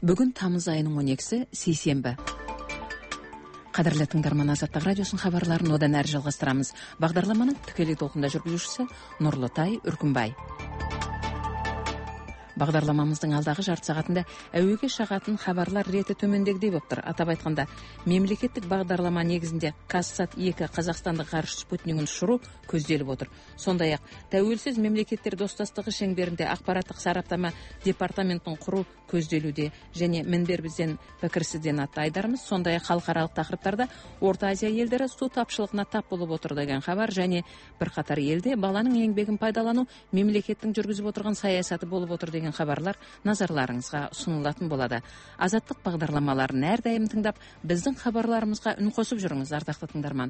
Бүгін тамыз айының 12-сі сейсенбі. Қадірлі тыңдарман, Азаттық радиосын хабарларын одан әрі жалғастырамыз. Бағдарламаның тікелей толқында жүргізушісі Нұрлытай Үркімбай. Бағдарламамыздың алдағы жарты сағатында әуеге шағатын хабарлар реті төмендегідей болып тұр. Атап айтқанда, мемлекеттік бағдарлама негізінде Казсат-2 қазақстандық ғарыш спутнигін ұшыру көзделіп отыр. Сондай-ақ, тәуелсіз мемлекеттер достастығы шеңберінде ақпараттық сараптама департаментін құру көзделуде және мінбер бізден пікірсізден атты айдарымыз. Сондай-ақ халықаралық тақырыптарда Орта Азия елдері су тапшылығына тап болып отыр деген хабар және бірқатар елде баланың еңбегін пайдалану мемлекеттің жүргізіп отырған саясаты болып отыр деген хабарлар назарларыңызға ұсынылатын болады. Азаттық бағдарламаларын әрдайым тыңдап, біздің хабарларымызға үн қосып жүріңіз, ардақты тыңдарман.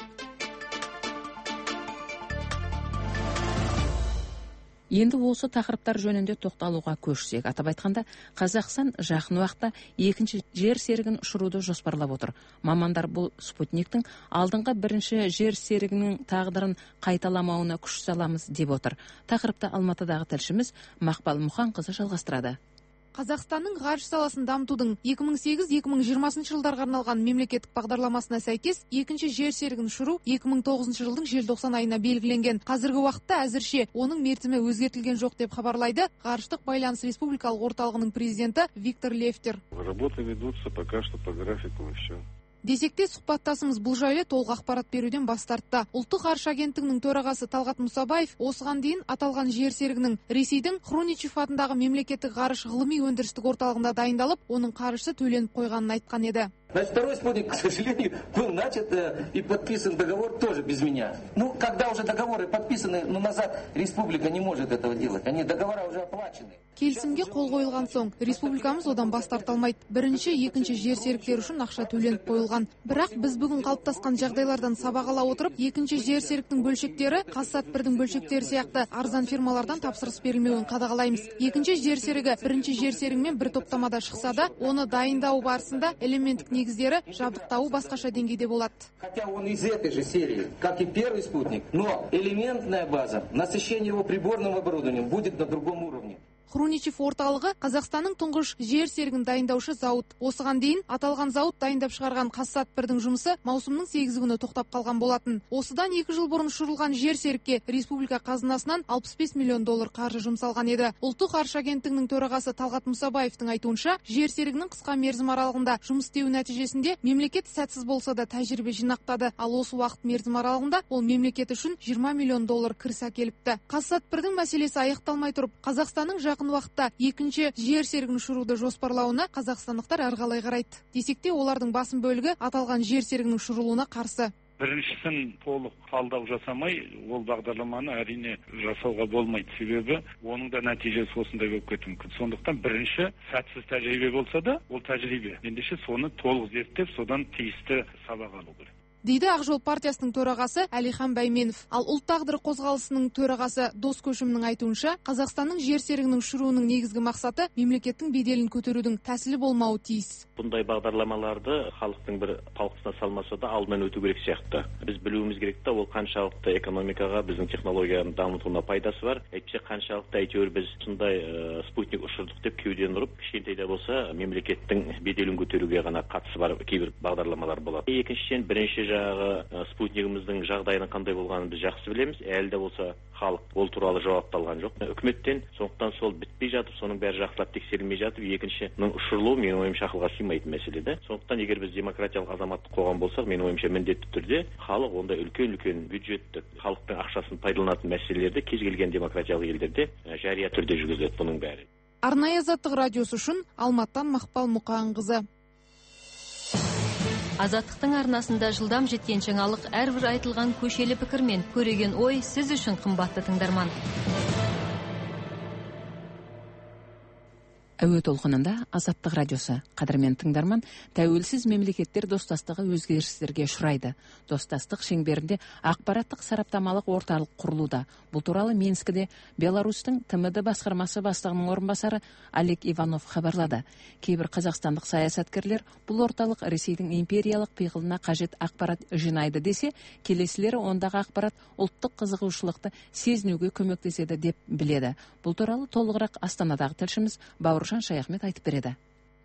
Енді осы тақырыптар жөнінде тоқталуға көшсек. Атап айтқанда, Қазақстан жақын уақытта екінші жер серігін ұшыруды жоспарлап отыр. Мамандар бұл спутниктің алдыңғы бірінші жер серігінің тағдырын қайталамауына күш саламыз деп отыр. Тақырыпты Алматыдағы тілшіміз Мақпал Мұханқызы жалғастырады. Қазақстанның ғарыш саласын дамытудың 2008-2020 жылдарға арналған мемлекеттік бағдарламасына сәйкес екінші жер серігін ұшыру 2009 жылдың желтоқсан айына белгіленген. Қазіргі уақытта әзірше оның мерзімі өзгертілген жоқ деп хабарлайды Ғарыштық байланыс республикалық орталығының президенті Виктор Лефтер. Работы ведутся пока что по графику и все. Десекте сұхбаттасымыз бұл жайлы толық ақпарат беруден бас тартты. Ұлттық ғарыш агенттігінің төрағасы Талғат Мұсабаев осыған дейін аталған жер серігінің Ресейдің Хруничев атындағы мемлекеттік ғарыш ғылыми өндірістік орталығында дайындалып, оның қаржысы төленіп қойғанын айтқан еді. Значит, второй спутник, к сожалению, был начат и подписан договор тоже без меня. Когда уже договоры подписаны, назад республика не может этого делать. Они договора уже оплачены. Келісімге қол қойылған соң, республикамыз одан бас тарта алмайды. Бірінші, екінші жер серіктер үшін ақша төленіп қойылған. Бірақ біз бүгін қалыптасқан жағдайлардан сабақ ала отырып, екінші жер серіктің бөлшектері Казсат-1-дің бөлшектері сияқты арзан фирмалардан тапсырыс берілмеуін қадағалаймыз. Екінші жер серігі бірінші жер серігімен бір топтамада шықса да, оны дайындау барысында элементтік негіздері жабдықтауы басқаша деңгейде болады. Хотя он из этой же серии, как и первый спутник, но элементная база, насыщение его приборным оборудованием будет на другом уровне. Хруничев орталығы Қазақстанның тұңғыш жер серігін дайындаушы зауыт. Осыған дейін аталған зауыт дайындап шығарған Казсат-1-дің жұмысы маусымның 8 күні тоқтап қалған болатын. Осыдан 2 жыл бұрын ұшырылған жер серікке республика қазынасынан 65 миллион доллар қаржы жұмсалған еді. Ұлттық ғарыш агенттігінің төрағасы Талғат Мұсабаевтың айтуынша, жер серігінің қысқа мерзім аралығында жұмыс істеу нәтижесінде мемлекет сәтсіз болса да тәжірибе жинақтады. Ал осы уақыт мерзім аралығында ол мемлекет үшін 20 миллион доллар кіріс әкеліпті. Казсат-1-дің мәселесі аяқталмай тұрып, Қазақстанның жақын уақытта екінші жер серігін ұшыруды жоспарлауына қазақстандықтар әрқалай қарайды. Десекте олардың басым бөлігі аталған жер серігінің ұшырылуына қарсы. Біріншісін толық талдау жасамай, ол бағдарламаны әрине жасауға болмайды. Себебі оның да нәтижесі осындай болып кетуі мүмкін. Сондықтан бірінші сәтсіз тәжірибе болса да, ол тәжірибе. Ендеше соны толық зерттеп, содан тиісті сабақ алу керек. Дейді Ақ жол партиясының төрағасы Әлихан Бәйменов. Ал ұлт тағдыры қозғалысының төрағасы Дос Көшімнің айтуынша, Қазақстанның жер серігінің ұшыруының негізгі мақсаты мемлекеттің беделін көтерудің тәсілі болмауы тиіс. Бұндай бағдарламаларды халықтың бір талқысына салмаса да алдынан өту керек сияқты. Біз білуіміз керек та, ол қаншалықты экономикаға, біздің технологияның дамытуына пайдасы бар. Әйтпесе қаншалықты әйтеуір біз сондай спутник ұшырдық деп кеуден ұрып, кішкентай да болса мемлекеттің беделін көтеруге ғана қатысы бар кейбір бағдарламалар болады. Екіншіден, бірінші спутнигіміздің жағдайының қандай болғанын біз жақсы білеміз. Әлі де болса халық ол туралы жауапты алған жоқ үкіметтен. Сондықтан сол бітпей жатып, соның бәрі жақсылап тексерілмей жатып, екіншінің ұшырылуы менің ойымша ақылға сыймайтын мәселе де. Сондықтан егер біз демократиялық азаматтық қоғам болсақ, менің ойымша міндетті түрде халық онда үлкен бюджетті, халықтың ақшасын пайдаланатын мәселелерді кез келген демократиялық елдерде жария түрде жүргізіледі бұның бәрі. Арнайы Азаттық радиосы үшін Алматыдан Мақпал Мұқанқызы. Азаттықтың арнасында жылдам жеткен жаңалық, әрбір айтылған көшелі пікір мен көреген ой сіз үшін қымбатты тыңдарман. Әуе толқынында Азаттық радиосы. Қадірмен тыңдарман, тәуелсіз мемлекеттер достастығы өзгерістерге ұшырайды. Достастық шеңберінде ақпараттық сараптамалық орталық құрылуда. Бұл туралы Минскіде Беларусьтың ТМД басқармасы бастығының орынбасары Олег Иванов хабарлады. Кейбір қазақстандық саясаткерлер бұл орталық Ресейдің империялық пиғылына қажет ақпарат жинайды десе, келесілері ондағы ақпарат ұлттық қызығушылықты сезінуге көмектеседі деп біледі. Бұл туралы толығырақ Астанадағы тілшіміз Бауыржан Шаяхмет айтып береді.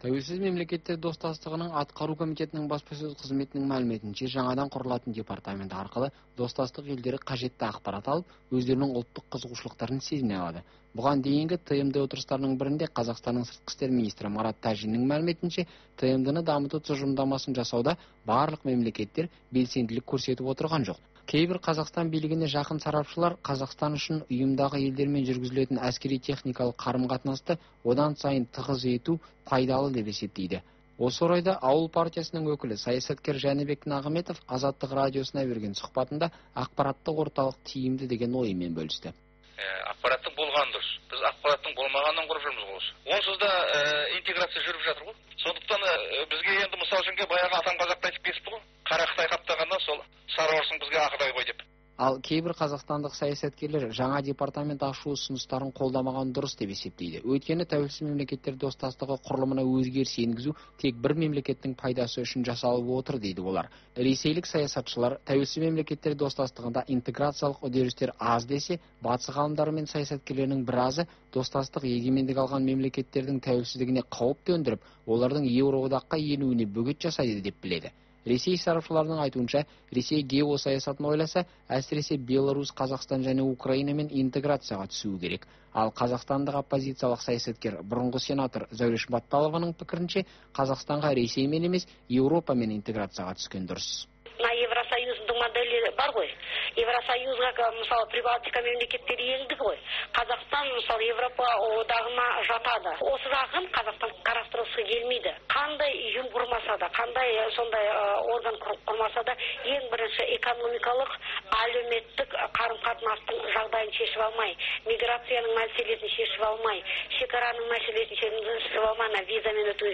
Тәуелсіз мемлекеттер достастығының атқару комитетінің баспасөз қызметінің мәліметінше, жаңадан құрылатын департамент арқылы достастық елдері қажетті ақпарат алып, өздерінің ұлттық қызығушылықтарын сезіне алады. Бұған дейінгі ТМД отырыстарының бірінде Қазақстанның сыртқы істер министрі Марат Тәжиннің мәліметінше, ТМД-ны дамыту тұжырымдамасын жасауда барлық мемлекеттер белсенділік көрсетіп отырған жоқ. Кейбір Қазақстан билігіне жақын сарапшылар Қазақстан үшін ұйымдағы елдермен жүргізілетін әскери техникалық қарым-қатынасты одан сайын тығыз ету пайдалы деп есептейді. Осы орайда Ауыл партиясының өкілі саясаткер Жәнібек Нағыметов Азаттық радиосына берген сұхбатында ақпараттық орталық тиімді деген ойымен бөлісті. Ақпараттың болғаны дұрыс. Біз ақпараттың болмағанын құрып жүрміз ғой. Онсыз да интеграция жүріп жатыр ғой. Сондықтан бізге енді мысал үшін баяғы атам қазақта айтып кетіпті ғой. Қара Қытай қаптағанда сол сары орысың бізге ақыдай ғой деп. Ал кейбір қазақстандық саясаткерлер жаңа департамент ашу ұсыныстарын қолдамаған дұрыс деп есептейді. Өйткені тәуелсіз мемлекеттер достастығы құрылымына өзгеріс енгізу тек бір мемлекеттің пайдасы үшін жасалып отыр дейді олар. Ресейлік саясатшылар тәуелсіз мемлекеттер достастығында интеграциялық үдерістер аз десе, батыс ғалымдары мен саясаткерлерінің біразы достастық егемендік алған мемлекеттердің тәуелсіздігіне қауіп төндіріп, олардың Еуроодаққа енуіне бөгет жасайды деп біледі. Ресей сарапшыларының айтуынша, Ресей геосаясатын ойласа, әсіресе Беларусь, Қазақстан және Украинамен интеграцияға түсуі керек. Ал қазақстандық оппозициялық саясаткер бұрынғы сенатор Зәуреш Батталованың пікірінше, Қазақстанға Ресеймен емес, Еуропамен интеграцияға түскен дұрыс. Евросоюздың модели бар ғой. Евросоюзға мысалы Прибалтика мемлекеттері енді ғой. Қазақстан мысалы Европа одағына жатады. Осы жағын Қазақстан қарастырғысы келмейді. Қандай ұйым құрмаса да, қандай сондай орган құрмаса да, ең бірінші экономикалық, әлеуметтік қарым-қатынастың жағдайын шешіп алмай, миграцияның мәселесін шешіп алмай, шекараның мәселесін шешіп алмай, визамен өту,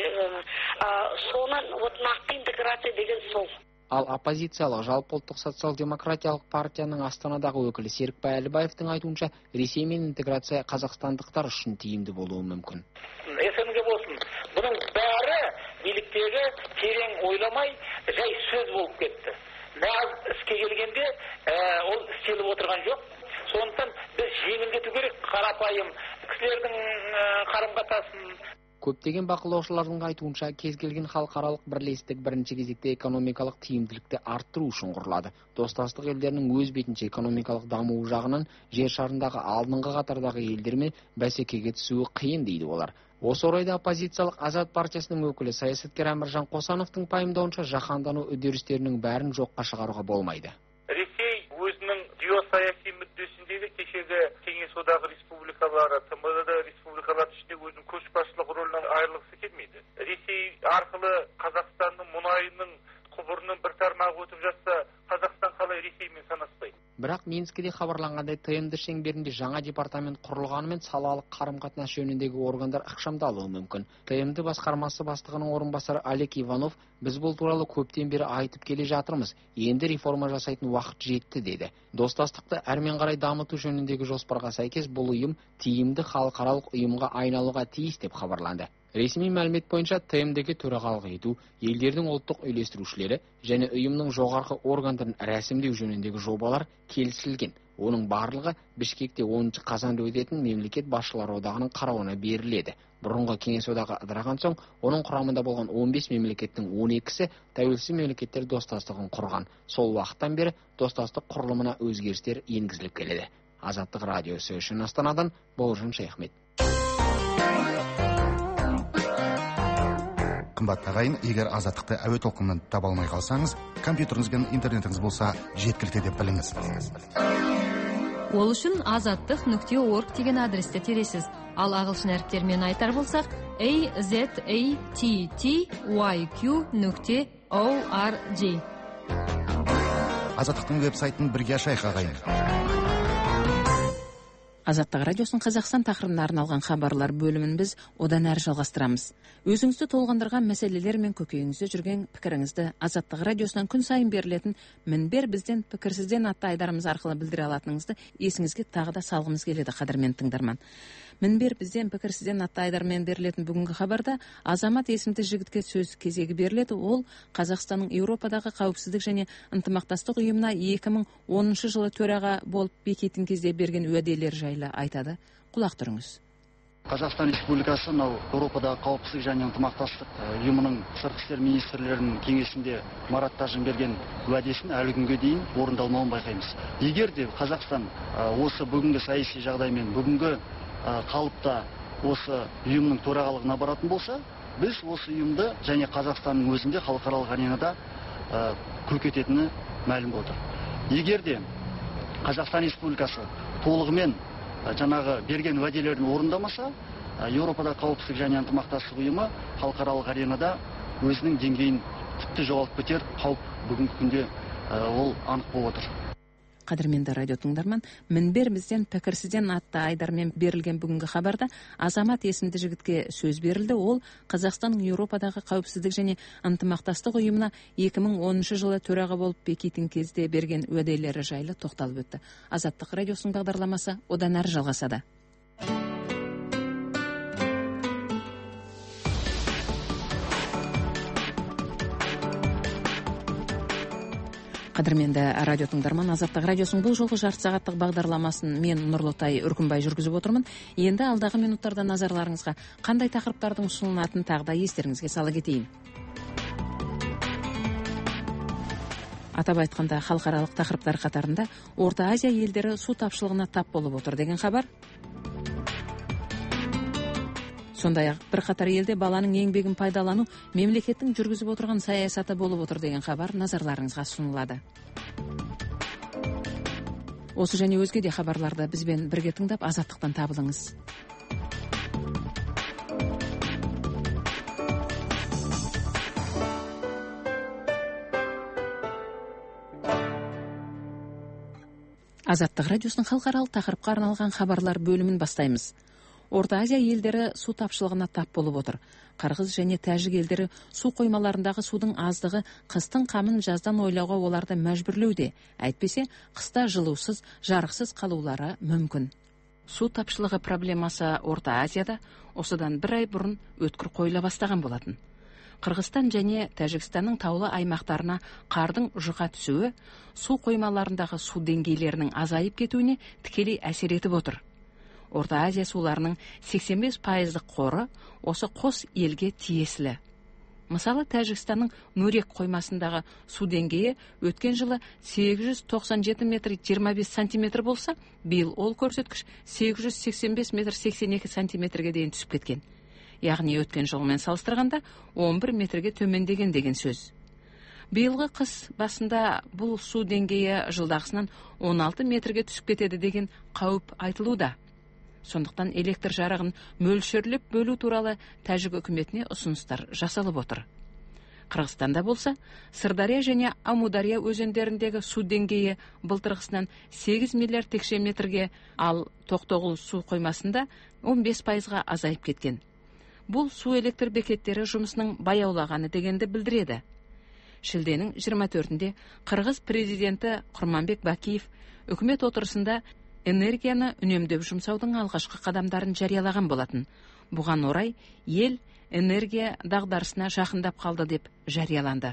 соны нақты интеграция деген сол. Ал оппозициялық жалпыұлттық социал-демократиялық партияның Астанадағы өкілі Серікбай Әлібаевтың айтуынша, Ресеймен интеграция қазақстандықтар үшін тиімді болуы мүмкін. СНГ болсын, бұның бәрі биліктегі терең ойламай, жай сөз болып кетті. Нағыз іске келгенде ол істеліп отырған жоқ. Сондықтан біз жеңілдету керек, қарапайым кісілердің қарым-қатынасын. Көптеген бақылаушылардың айтуынша, кез келген халықаралық бірлестік бірінші кезекте экономикалық тиімділікті арттыру үшін құрылады. Достастық елдерінің өз бетінше экономикалық дамуы жағынан жер шарындағы алдыңғы қатардағы елдермен бәсекеге түсуі қиын дейді олар. Осы орайда оппозициялық Азат партиясының өкілі саясаткер Әміржан Қосановтың пайымдауынша, жаһандану үдерістерінің бәрін жоққа шығаруға болмайды. Ресей өзінің геосаяси мүддесіндегі кешегі Кеңес одағы республикалары, ТМД республикалары ішінде өзінің көшбасшылық рөлінен айырылғысы келмейді. Ресей арқылы Қазақстанның мұнайының құбырының бір тармағы өтіп жатса, Қазақстан қалай Ресеймен санаспайды? Бірақ Минскіде хабарланғандай, ТМД шеңберінде жаңа департамент құрылғанымен салалық қарым-қатынас жөніндегі органдар ықшамдалуы мүмкін. ТМД басқармасы бастығының орынбасары Олег Иванов, біз бұл туралы көптен бері айтып келе жатырмыз, енді реформа жасайтын уақыт жетті деді. Достастықты әрмен қарай дамыту жөніндегі жоспарға сәйкес бұл ұйым тиімді халықаралық ұйымға айналуға тиіс деп хабарланды. Ресми мәлімет бойынша ТМД-ге төрағалық ету, елдердің ұлттық үйлестірушілері және ұйымның жоғарғы органдарын рәсімдеу жөніндегі жобалар келісілген. Оның барлығы Бішкекте 10 қазанда өтетін мемлекет басшылары одағының қарауына беріледі. Бұрынғы Кеңес одағы ыдыраған соң, оның құрамында болған 15 мемлекеттің 12-сі тәуелсіз мемлекеттер достастығын құрған. Сол уақыттан бері достастық құрылымына өзгерістер енгізіліп келеді. Азаттық радиосы үшін Астанадан Бауыржан Шайхмет. Қымбатты ағайын, егер Азаттықты әуе толқынынан таба алмай қалсаңыз, компьютеріңіз бен интернетіңіз болса жеткілікті деп біліңіз. Ол үшін azattiq.org деген адресте тересіз. Ал ағылшын әріптермен айтар болсақ, azattiqyq.org. Азаттықтың веб-сайтын бірге ашайық ағайын. Азаттық радиосын Қазақстан тақырыбына арналған хабарлар бөлімін біз одан әрі жалғастырамыз. Өзіңізді толғандырған мәселелер мен көкейіңізде жүрген пікіріңізді Азаттық радиосынан күн сайын берілетін Мінбер бізден пікірсізден атты айдарымыз арқылы білдіре алатыныңызды есіңізге тағы да салғымыз келеді, қадірмен тыңдарман. Мінбер бізден пікірсізден атты айдармен берілетін бүгінгі хабарда Азамат есімді жігітке сөз кезегі беріледі. Ол Қазақстанның Еуропадағы қауіпсіздік және ынтымақтастық ұйымына 2010 жылы төраға болып бекетін кезде берген уәделер жайлы айтады. Құлақ түріңіз. Қазақстан Республикасы Еуропадағы қауіпсіздік және ынтымақтастық ұйымының сыртқы істер министрлерінің кеңесінде Марат Тажин берген уәдесін әлі күнге дейін орындалмауын байқаймыз. Егер де Қазақстан осы бүгінгі саяси жағдаймен бүгінгі қалыпта осы ұйымның төрағалығына баратын болса, біз осы ұйымды және Қазақстанның өзінде халықаралық аренада көкететіні мәлім отыр. Егер де Қазақстан Республикасы толығымен жаңағы берген уәделерін орындамаса, Еуропада қауіпсіздік және ынтымақтастық ұйымы халықаралық аренада өзінің деңгейін тіпті жоғалтып кетер қауіп бүгінгі күнде ол анық болып отыр. Қадірменді радио тыңдарман, мінбер бізден пікірсізден атты айдармен берілген бүгінгі хабарда Азамат есімді жігітке сөз берілді. Ол Қазақстанның Еуропадағы қауіпсіздік және ынтымақтастық ұйымына 2010 жылы төраға болып бекитін кезде берген уәделері жайлы тоқталып өтті. Азаттық радиосының бағдарламасы одан әрі жалғасады. Қадірменді радио тыңдарман, Азаттық радиосының бұл жолғы жарты сағаттық бағдарламасын мен Нұрлытай Үркімбай жүргізіп отырмын. Енді алдағы минуттарда назарларыңызға қандай тақырыптардың ұсынылатын тағы да естеріңізге сала кетейін. Атап айтқанда, халықаралық тақырыптар қатарында Орта Азия елдері су тапшылығына тап болып отыр деген хабар. Сондай-ақ бірқатар елде баланың еңбегін пайдалану мемлекеттің жүргізіп отырған саясаты болып отыр деген хабар назарларыңызға ұсынылады. Осы және өзге де хабарларды бізбен бірге тыңдап, азаттықтан табылыңыз. Азаттық радиосының халықаралық тақырыпқа арналған хабарлар бөлімін бастаймыз. Орта Азия елдері су тапшылығына тап болып отыр. Қырғыз және тәжік елдері су қоймаларындағы судың аздығы қыстың қамын жаздан ойлауға оларды мәжбүрлеуде. Әйтпесе, қыста жылусыз, жарықсыз қалулары мүмкін. Су тапшылығы проблемасы Орта Азияда осыдан бір ай бұрын өткір қойыла бастаған болатын. Қырғызстан және Тәжікстанның таулы аймақтарына қардың жұқа түсуі су қоймаларындағы су деңгейлерінің азайып кетуіне тікелей әсер етіп отыр. Орта Азия суларының 85% қоры осы қос елге тиесілі. Мысалы, Тәжікстанның Нурек қоймасындағы су деңгейі өткен жылы 897 метр 25 сантиметр болса, биыл ол көрсеткіш 885 метр 82 сантиметрге дейін түсіп кеткен. Яғни өткен жылмен салыстырғанда 11 метрге төмендеген деген сөз. Биылғы қыс басында бұл су деңгейі жылдағысынан 16 метрге түсіп кетеді деген қауіп айтылуда. Сондықтан электр жарығын мөлшерлеп бөлу туралы Тәжік үкіметіне ұсыныстар жасалып отыр. Қырғызстанда болса, Сырдария және Амудария өзендеріндегі су деңгейі былтырғысынан 8 миллиард текше метрге, ал Тоқтоғұл су қоймасында 15%-ға азайып кеткен. Бұл су электр бекеттері жұмысының баяулағаны дегенді білдіреді. Шілденің 24-інде Қырғыз президенті Құрманбек Бакиев үкімет отырысында энергияны үнемдеп жұмсаудың алғашқы қадамдарын жариялаған болатын. Бұған орай ел энергия дағдарысына жақындап қалды деп жарияланды.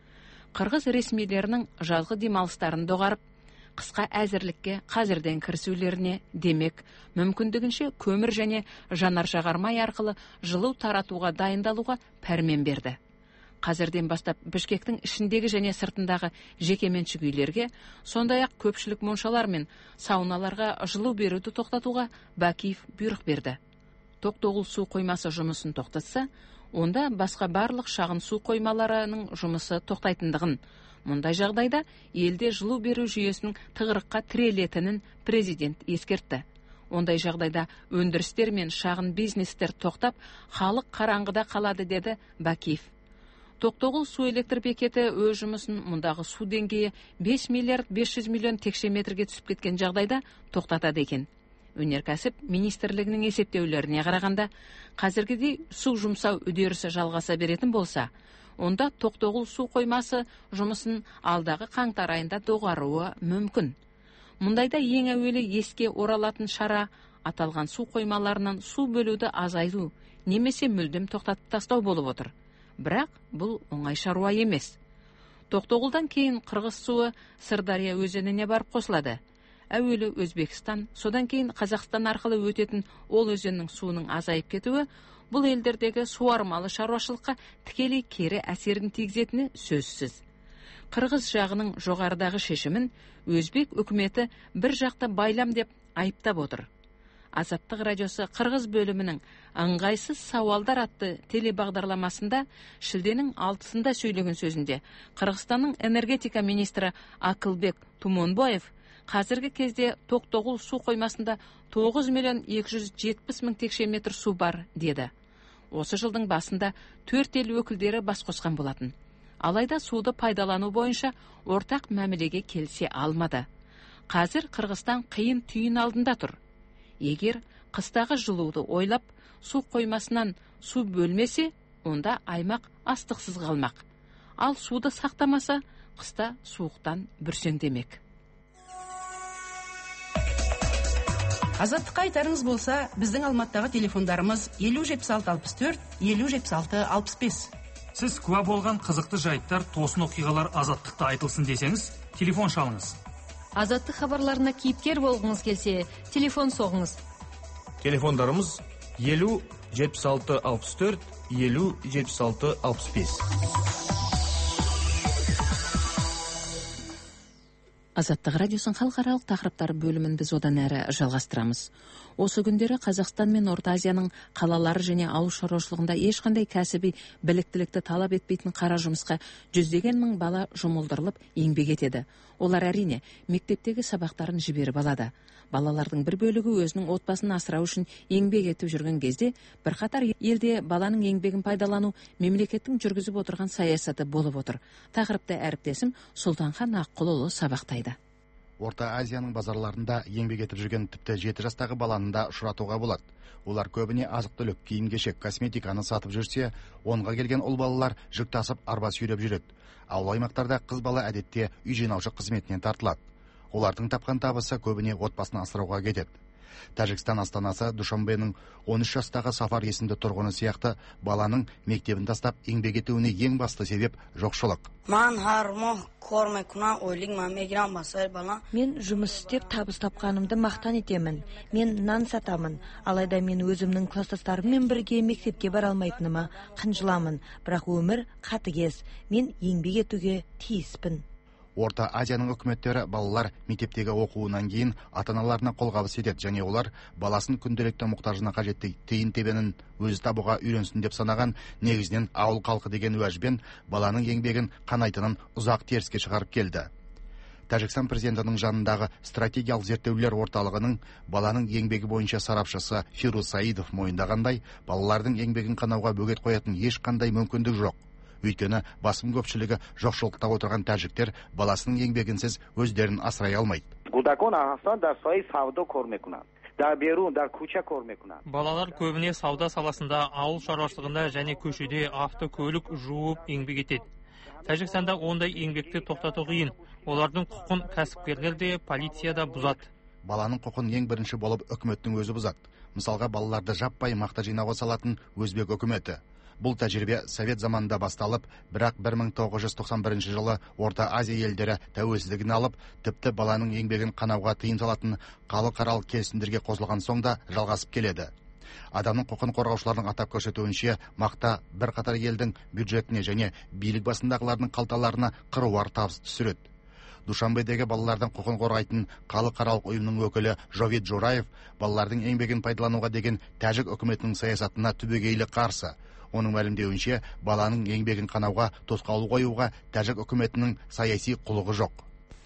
Қырғыз ресмилерінің жазғы демалыстарын доғарып, қысқа әзірлікке қазірден кірісулеріне демек, мүмкіндігінше көмір және жанар жағармай арқылы жылу таратуға дайындалуға пәрмен берді. Қазірден бастап Бішкектің ішіндегі және сыртындағы жекеменшік үйлерге, сондай-ақ көпшілік моншалар мен сауналарға жылу беруді тоқтатуға Бакиев бұйрық берді. Тоқтоғұл су қоймасы жұмысын тоқтатса, онда басқа барлық шағын су қоймаларының жұмысы тоқтайтындығын, мұндай жағдайда елде жылу беру жүйесінің тығырыққа тірелетінін президент ескертті. Ондай жағдайда өндірістер мен шағын бизнестер тоқтап, халық қараңғыда қалады деді Бакиев. Тоқтоғұл су электр бекеті өз жұмысын мұндағы су деңгейі 5 миллиард 500 миллион текше метрге түсіп кеткен жағдайда тоқтатады екен. Өнеркәсіп министрлігінің есептеулеріне қарағанда, қазіргідей су жұмсау үдерісі жалғаса беретін болса, онда Тоқтоғұл су қоймасы жұмысын алдағы қаңтар айында доғаруы мүмкін. Мұндайда ең әуелі еске оралатын шара аталған су қоймаларынан су бөлуді азайту немесе мүлдем тоқтатып тастау болып отыр. Бірақ бұл оңай шаруа емес. Тоқтоғұлдан кейін Қырғыз суы Сырдария өзеніне барып қосылады. әуелі Өзбекстан, содан кейін Қазақстан арқылы өтетін ол өзеннің суының азайып кетуі бұл елдердегі суармалы шаруашылыққа тікелей кері әсерін тигізетіні сөзсіз. Қырғыз жағының жоғарыдағы шешімін Өзбек үкіметі бір жақта байлам деп айыптап отыр. Азаттық радиосы Қырғыз бөлімінің ыңғайсыз сауалдар атты телебағдарламасында шілденің 6-сында сөйлеген сөзінде Қырғызстанның энергетика министрі Акылбек Тумонбаев қазіргі кезде Тоқтоғұл су қоймасында 9.270.000 текше метр су бар деді. Осы жылдың басында 4 ел өкілдері бас қосқан болатын. Алайда суды пайдалану бойынша ортақ мәмілеге келсе алмады. Қазір Қырғызстан қиын түйін алдында тұр. Егер қыстағы жылуды ойлап, су қоймасынан су бөлмесе, онда аймақ астықсыз қалмақ. Ал суды сақтамаса, қыста суықтан бүрсеңдемек. Азаттыққа айтарыңыз болса, біздің Алматыдағы телефондарымыз 507664, 507665. Сіз куә болған қызықты жайттар, тосын оқиғалар Азаттықта айтылсын десеңіз, телефон шалыңыз. Азаттық хабарларына кейіпкер болғыңыз келсе, телефон соғыңыз. Телефондарымыз 507664, 507665. Азаттық радиосын халықаралық тақырыптар бөлімін біз одан әрі жалғастырамыз. Осы күндері Қазақстан мен Орта Азияның қалалары және ауыл шаруашылығында ешқандай кәсіби біліктілікті талап етпейтін қара жұмысқа жүздеген мың бала жұмылдырылып еңбек етеді. Олар әрине мектептегі сабақтарын жіберіп алады. Балалардың бір бөлігі өзінің отбасын асырау үшін еңбек етіп жүрген кезде, бірқатар елде баланың еңбегін пайдалану мемлекеттің жүргізіп отырған саясаты болып отыр. Тақырыпты әріптесім Сұлтанхан Аққұлұлы сабақтайды. Орта Азияның базарларында еңбек етіп жүрген тіпті 7 жастағы баланы да ұшыратуға болады. Олар көбіне азық-түлік, киім-кешек, косметиканы сатып жүрсе, 10-ға келген ұл балалар жүк тасып арба сүйреп жүреді. Ауыл аймақтарда қыз бала әдетте үй жинаушы қызметінен тартылады. Олардың тапқан табысы көбіне отбасын асырауға кетеді. Тәжікстан астанасы Душанбенің 13 жастағы Сафар есімді тұрғыны сияқты баланың мектебін тастап еңбек етуіне ең басты себеп жоқшылық. Мен жұмыс істеп табыс тапқанымды мақтан етемін. Мен нан сатамын. Алайда мен өзімнің кластастарыммен бірге мектепке бара алмайтыныма қынжыламын. Бірақ өмір қатыгез. Мен еңбек етуге тиіспін. Орта Азияның үкіметтері балалар мектептегі оқуынан кейін ата-аналарына қолғабыс етеді және олар баласын күнделікті мұқтажына қажетті тиын тебенін өзі табуға үйренсін деп санаған негізінен ауыл халқы деген уәжбен баланың еңбегін қанайтынын ұзақ теріске шығарып келді. Тәжікстан президентінің жанындағы стратегиялық зерттеулер орталығының баланың еңбегі бойынша сарапшысы Фируз Саидов мойындағандай, балалардың еңбегін қанауға бөгет қоятын ешқандай мүмкіндік жоқ. Өйткені басым көпшілігі жоқшылықта отырған тәжіктер баласының еңбегінсіз өздерін асырай алмайды. Балалар көбіне сауда саласында, ауыл шаруашылығында және көшеде автокөлік жуып еңбек етеді. Тәжікстанда ондай еңбекті тоқтату қиын. Олардың құқын кәсіпкерлер де, полиция да бұзады. Баланың құқын ең бірінші болып үкіметтің өзі бұзады. Мысалға, балаларды жаппай мақта жинауға салатын Өзбек үкіметі. Бұл тәжірибе совет заманында басталып, бірақ 1991 жылы Орта Азия елдері тәуелсіздігін алып, тіпті баланың еңбегін қанауға тыйым салатын халықаралық келісімдерге қосылған соң да жалғасып келеді. Адамның құқын қорғаушылардың атап көрсетуінше, мақта бірқатар елдің бюджетіне және билік басындағылардың қалталарына қыруар табыс түсіреді. Душанбедегі балалардың құқын қорғайтын халықаралық ұйымның өкілі Жовид Жураев балалардың еңбегін пайдалануға деген тәжік үкіметінің саясатына түбегейлі қарсы. Оның мәлімдеуінше, баланың еңбегін қанауға тосқауыл қоюға тәжік үкіметінің саяси құлығы жоқ.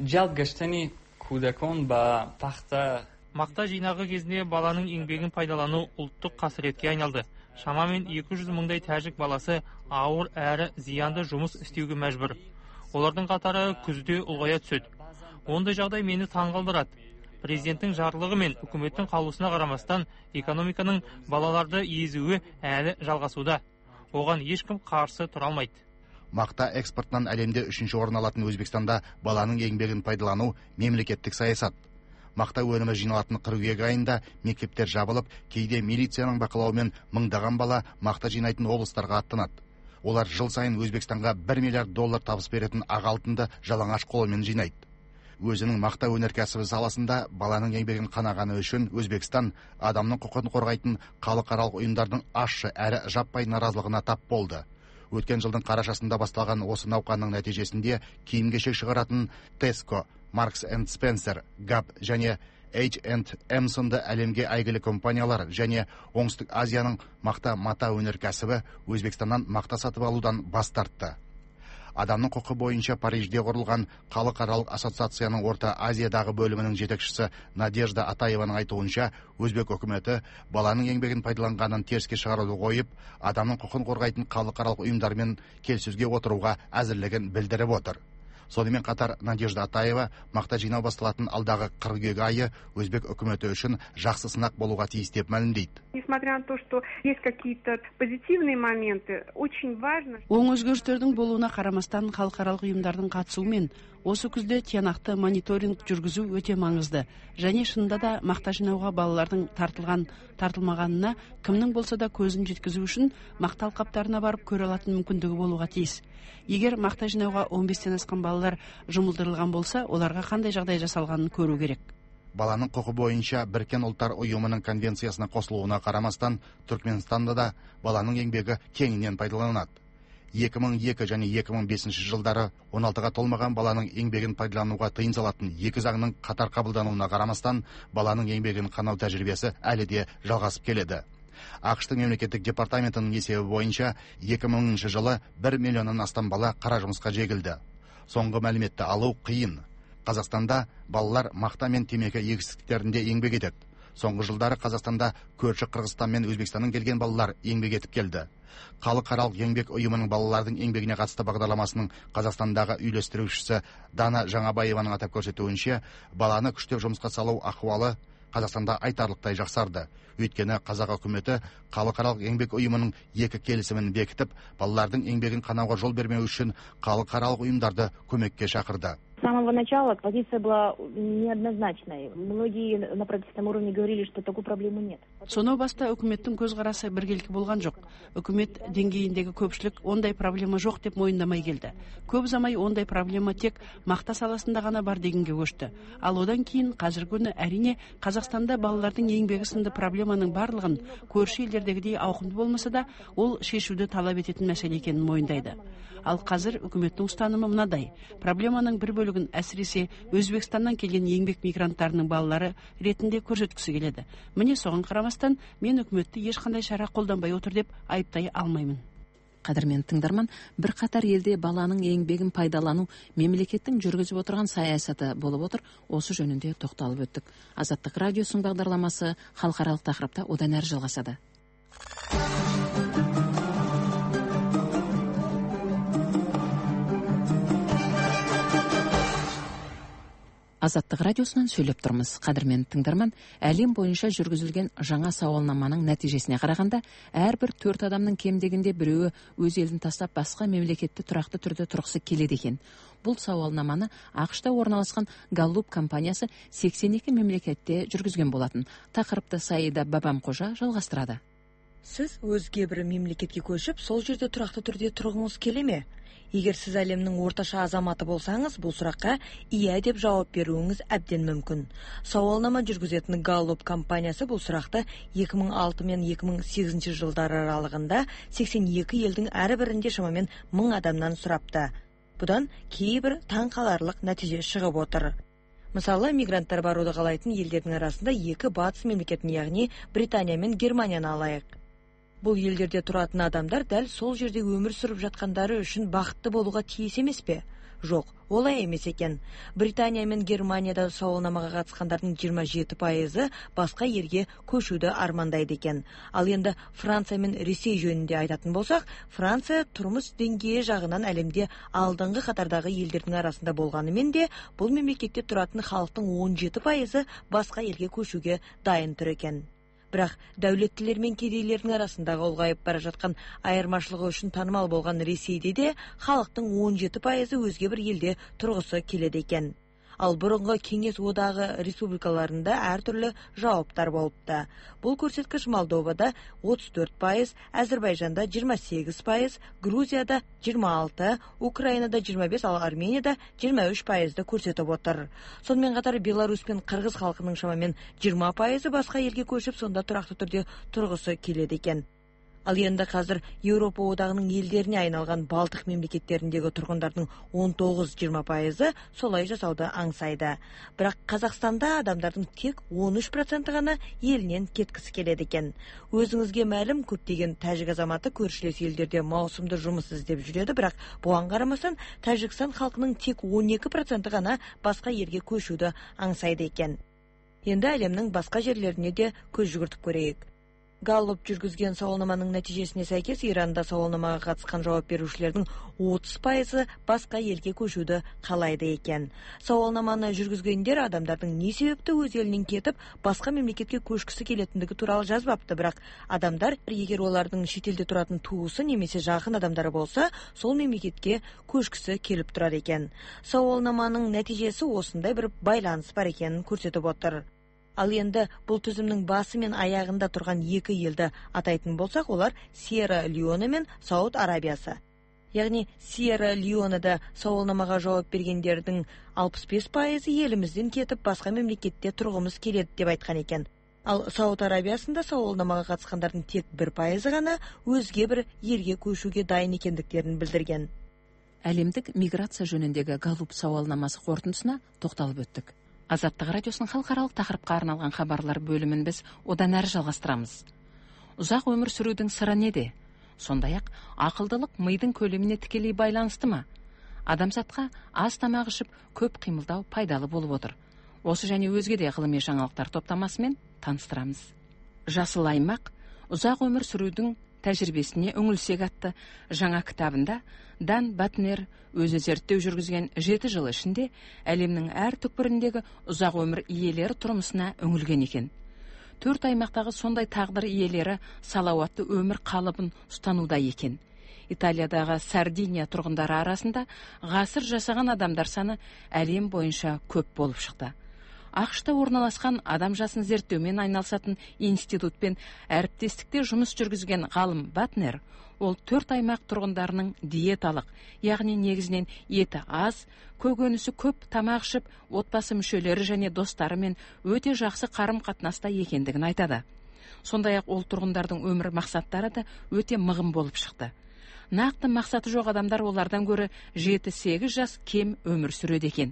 Мақта жинағы кезінде баланың еңбегін пайдалану ұлттық қасіретке айналды. Шамамен 200 мыңдай тәжік баласы ауыр әрі зиянды жұмыс істеуге мәжбүр. Олардың қатары күзде ұлғая түседі. Ондай жағдай мені таңғалдырады. Президенттің жарлығы мен үкіметтің қаулысына қарамастан экономиканың балаларды езуі әлі жалғасуда. Оған ешкім қарсы тұра алмайды. Мақта экспортынан әлемде 3-ші орын алатын Өзбекстанда баланың еңбегін пайдалану мемлекеттік саясат. Мақта өнімі жиналатын қыркүйек айында мектептер жабылып, кейде милицияның бақылауымен мыңдаған бала мақта жинайтын облыстарға аттанады. Олар жыл сайын Өзбекстанға $1 миллиард табыс беретін ақ алтынды жалаңаш қолымен жинайды. өзінің мақта өнеркәсібі саласында баланың еңбегін қанағаны үшін Өзбекстан адамның құқығын қорғайтын халықаралық ұйымдардың ащы әрі жаппай наразылығына тап болды. Өткен жылдың қарашасында басталған осы науқанның нәтижесінде киім-кешек шығаратын Tesco, Marks and Spencer, Gap және H&M сынды әлемге әйгілі компаниялар және Оңтүстік Азияның мақта мата өнеркәсібі Өзбекстаннан мақта сатып алудан бас тартты. Адамның құқы бойынша Парижде құрылған халықаралық ассоциацияның Орта Азиядағы бөлімінің жетекшісі Надежда Атаеваның айтуынша, Өзбек үкіметі баланың еңбегін пайдаланғанын теріске шығаруды қойып, адамның құқын қорғайтын халықаралық ұйымдармен келіссөзге отыруға әзірлігін білдіріп отыр. Сонымен қатар Надежда Атаева мақта жинау басталатын алдағы қыркүйек айы Өзбек үкіметі үшін жақсы сынақ болуға тиіс деп мәлімдейді. Несмотря на то, что есть какие-то позитивные моменты, очень важно. Оң өзгерістердің болуына қарамастан халықаралық ұйымдардың қатысуымен осы күзде тиянақты мониторинг жүргізу өте маңызды. Және шынында да мақта жинауға балалардың тартылмағанына кімнің болса да көзін жеткізу үшін мақта алқаптарына барып көре алатын мүмкіндігі болуға тиіс. Егер мақта жинауға 15-тен асқан балалар жұмылдырылған болса, оларға қандай жағдай жасалғанын көру керек. Баланың құқы бойынша Біріккен ұлттар ұйымының конвенциясына қосылуына қарамастан, Түркменстанда да баланың еңбегі кеңінен пайдаланады. 2002 және 2005 жылдары 16-ға толмаған баланың еңбегін пайдалануға тыйым салатын екі заңның қатар қабылдануына қарамастан, баланың еңбегін қанау тәжірибесі әлі де жалғасып келеді. ақш-тың мемлекеттік департаментінің есебі бойынша 2000 жылы 1 миллионнан астам бала қара жұмысқа жегілді. Соңғы мәліметті алу қиын. Қазақстанда балалар мақта мен темекі егістіктерінде еңбек етеді. Соңғы жылдары Қазақстанда көрші Қырғызстан мен Өзбекстаннан келген балалар еңбек етіп келді. Халықаралық еңбек ұйымының балалардың еңбегіне қатысты бағдарламасының Қазақстандағы үйлестірушісі Дана Жаңабаеваның атап көрсетуінше, баланы күштеп жұмысқа салу ахуалы Қазақстанда айтарлықтай жақсарды. Өйткені қазақ үкіметі халықаралық еңбек ұйымының 2 келісімін бекітіп, балалардың еңбегін қанауға жол бермеу үшін халықаралық ұйымдарды көмекке шақырды. С самого начала позиция была неоднозначной. Многие на правительственном уровне говорили, что такой проблемы нет. Сонау баста үкіметтің көзқарасы біркелкі болған жоқ. Үкімет деңгейіндегі көпшілік ондай проблема жоқ деп мойындамай келді. Көп ұзамай ондай проблема тек мақта саласында ғана бар дегенге көшті. Ал одан кейін қазіргі күні әрине Қазақстанда балалардың еңбегі сынды проблеманың барлығын көрші елдердегідей ауқымды болмаса да, ол шешуді талап ететін мәселе екенін мойындайды. Ал қазір үкіметтің ұстанымы мынадай: проблеманың бір бөлігін әсіресе Өзбекстаннан келген еңбек мигранттарының балалары ретінде көрсеткісі келеді. Міне соған қарамастан мен үкіметті ешқандай шара қолданбай отыр деп айыптай алмаймын. Қадірмен тыңдарман, бір қатар елде баланың еңбегін пайдалану мемлекеттің жүргізіп отырған саясаты болып отыр. Осы жөнінде тоқталып өттік. Азаттық радиосының бағдарламасы халықаралық тақырыпта одан әрі жалғасады. Азаттық радиосынан сөйлеп тұрмыз. Қадірмен тыңдарман, әлем бойынша жүргізілген жаңа сауалнаманың нәтижесіне қарағанда, әрбір 4 адамның кем дегенде біреуі өз елін тастап басқа мемлекетте тұрақты түрде тұрғысы келеді екен. Бұл сауалнаманы ақш-та орналасқан Gallup компаниясы 82 мемлекетте жүргізген болатын. Тақырыпты Саида Бабамқожа жалғастырады. Сіз өзге бір мемлекетке көшіп, сол жерде тұрақты түрде тұрғыңыз келе ме? Егер сіз әлемнің орташа азаматы болсаңыз, бұл сұраққа иә деп жауап беруіңіз әбден мүмкін. Сауалнама жүргізетін Gallup компаниясы бұл сұрақты 2006 мен 2008 жылдары аралығында 82 елдің әрбірінде шамамен 1000 адамнан сұрапты. Бұдан кейбір таңқаларлық нәтиже шығып отыр. Мысалы, мигранттар баруды қалайтын елдердің арасында 2 батыс мемлекетін, яғни Британия мен Германияны алайық. Бұл елдерде тұратын адамдар дәл сол жерде өмір сүріп жатқандары үшін бақытты болуға тиіс емес пе? Жоқ, олай емес екен. Британия мен Германияда сауалнамаға қатысқандардың 27% басқа елге көшуді армандайды екен. Ал енді Франция мен Ресей жөнінде айтатын болсақ, Франция тұрмыс деңгейі жағынан әлемде алдыңғы қатардағы елдердің арасында болғанымен де, бұл мемлекетте тұратын халықтың 17% басқа елге көшуге дайын тұр екен. Бірақ дәулеттілер мен кедейлердің арасындағы ұлғайып бара жатқан айырмашылығы үшін танымал болған Ресейде де халықтың 17% өзге бір елде тұрғысы келеді екен. Ал бұрынғы Кеңес одағы республикаларында әртүрлі жауаптар болыпты. Бұл көрсеткіш Молдовада 34%, Әзірбайжанда 28%, Грузияда 26%, Украинада 25%, ал Арменияда 23%-ді көрсетіп отыр. Сонымен қатар Беларусь пен Қырғыз халқының шамамен 20% басқа елге көшіп, сонда тұрақты түрде тұрғысы келеді екен. Ал енді қазір Еуропа одағының елдеріне айналған Балтық мемлекеттеріндегі тұрғындардың 19-20% солай жасауды аңсайды. Бірақ Қазақстанда адамдардың тек 13% ғана елінен кеткісі келеді екен. Өзіңізге мәлім, көптеген тәжік азаматы көршілес елдерде маусымды жұмыс іздеп жүреді, бірақ бұған қарамастан Тәжікстан халқының тек 12% ғана басқа елге көшуді аңсайды екен. Енді әлемнің басқа жерлеріне де көз жүгіртіп көрейік. Галлуп жүргізген сауалнаманың нәтижесіне сәйкес, Иранда сауалнамаға қатысқан жауап берушілердің 30% басқа елге көшуді қалайды екен. Сауалнаманы жүргізгендер адамдардың не себепті өз елінен кетіп, басқа мемлекетке көшкісі келетіндігі туралы жазбапты, бірақ адамдар, егер олардың шетелде тұратын туысы немесе жақын адамдары болса, сол мемлекетке көшкісі келіп тұрар екен. Сауалнаманың нәтижесі осындай бір байланыс бар екенін көрсетіп отыр. Ал енді бұл тізімнің басы мен аяғында тұрған екі елді атайтын болсақ, олар Сьерра-Леоне мен Сауд Арабиясы. Яғни Сьерра-Леонеда сауалнамаға жауап бергендердің 65% елімізден кетіп, басқа мемлекетте тұрғымыз келеді деп айтқан екен. Ал Сауд Арабиясында сауалнамаға қатысқандардың тек 1% ғана өзге бір елге көшуге дайын екендіктерін білдірген. Әлемдік миграция жөніндегі Галлуп сауалнамасы қорытындысына тоқталып өттік. Азаттық радиосының халықаралық тақырыпқа арналған хабарлар бөлімін біз одан әрі жалғастырамыз. Ұзақ өмір сүрудің сыры неде? Сондай-ақ ақылдылық мидың көлеміне тікелей байланысты ма? Адамзатқа аз тамақ ішіп, көп қимылдау пайдалы болып отыр. Осы және өзге де ғылыми жаңалықтар топтамасымен таныстырамыз. Жасыл аймақ ұзақ өмір сүрудің тәжірибесіне үңілсек атты жаңа кітабында Дан Батнер өзі зерттеу жүргізген 7 жыл ішінде әлемнің әр түкпіріндегі ұзақ өмір иелері тұрмысына үңілген екен. 4 аймақтағы сондай тағдыр иелері салауатты өмір қалыбын ұстануда екен. Италиядағы Сардиния тұрғындары арасында ғасыр жасаған адамдар саны әлем бойынша көп болып шықты. ақш-та орналасқан адам жасын зерттеумен айналысатын институтпен әріптестікте жұмыс жүргізген ғалым Батнер, ол 4 аймақ тұрғындарының диеталық, яғни негізінен еті аз, көкөнісі көп тамақ ішіп, отбасы мүшелері және достарымен өте жақсы қарым-қатынаста екендігін айтады. Сондай-ақ ол тұрғындардың өмір мақсаттары да өте мығым болып шықты. Нақты мақсаты жоқ адамдар олардан гөрі 7-8 жас кем өмір сүреді екен.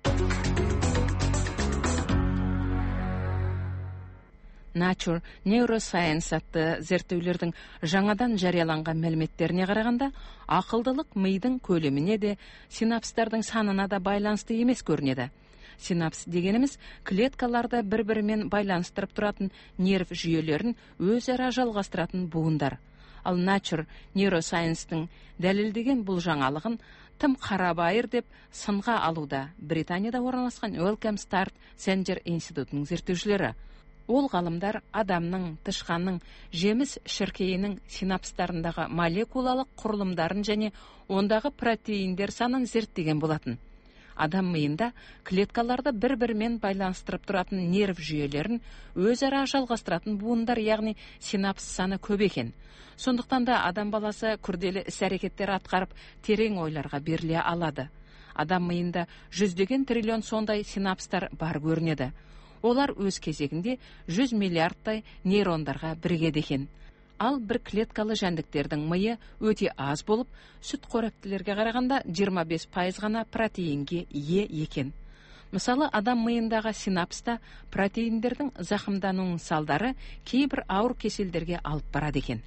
Nature Neuroscience атты зерттеулердің жаңадан жарияланған мәліметтеріне қарағанда, ақылдылық мидың көлеміне де, синапстардың санына да байланысты емес көрінеді. Синапс дегеніміз клеткаларды бір-бірімен байланыстырып тұратын нерв жүйелерін өзара жалғастыратын буындар. Ал Nature Neuroscience-тың дәлелдеген бұл жаңалығын тым қарабайыр деп сынға алуда Британияда орналасқан Wellcome Start Center институтының зерттеушілері. Ол ғалымдар адамның, тышқанның, жеміс шіркейінің синапстарындағы молекулалық құрылымдарын және ондағы протеиндер санын зерттеген болатын. Адам миында клеткаларды бір-бірімен байланыстырып тұратын нерв жүйелерін өзара жалғастыратын буындар, яғни синапс саны көп екен. Сондықтан да адам баласы күрделі іс-әрекеттер атқарып, терең ойларға беріле алады. Адам миында 100 триллион сондай синапстар бар көрінеді. Олар өз кезегінде 100 миллиардтай нейрондарға бірігеді екен. Ал бір клеткалы жәндіктердің миы өте аз болып, сүт қоректілерге қарағанда 25% ғана протеинге ие екен. Мысалы, адам миындағы синапста протеиндердің зақымдануының салдары кейбір ауыр кеселдерге алып барады екен.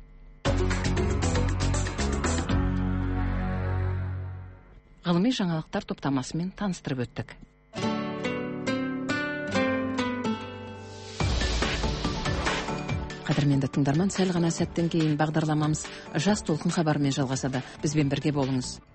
Ғылыми жаңалықтар топтамасымен таныстырып өттік. Қадірменді тыңдарман, сәл ғана сәттен кейін бағдарламамыз жас толқын хабарымен жалғасады. Бізбен бірге болыңыз.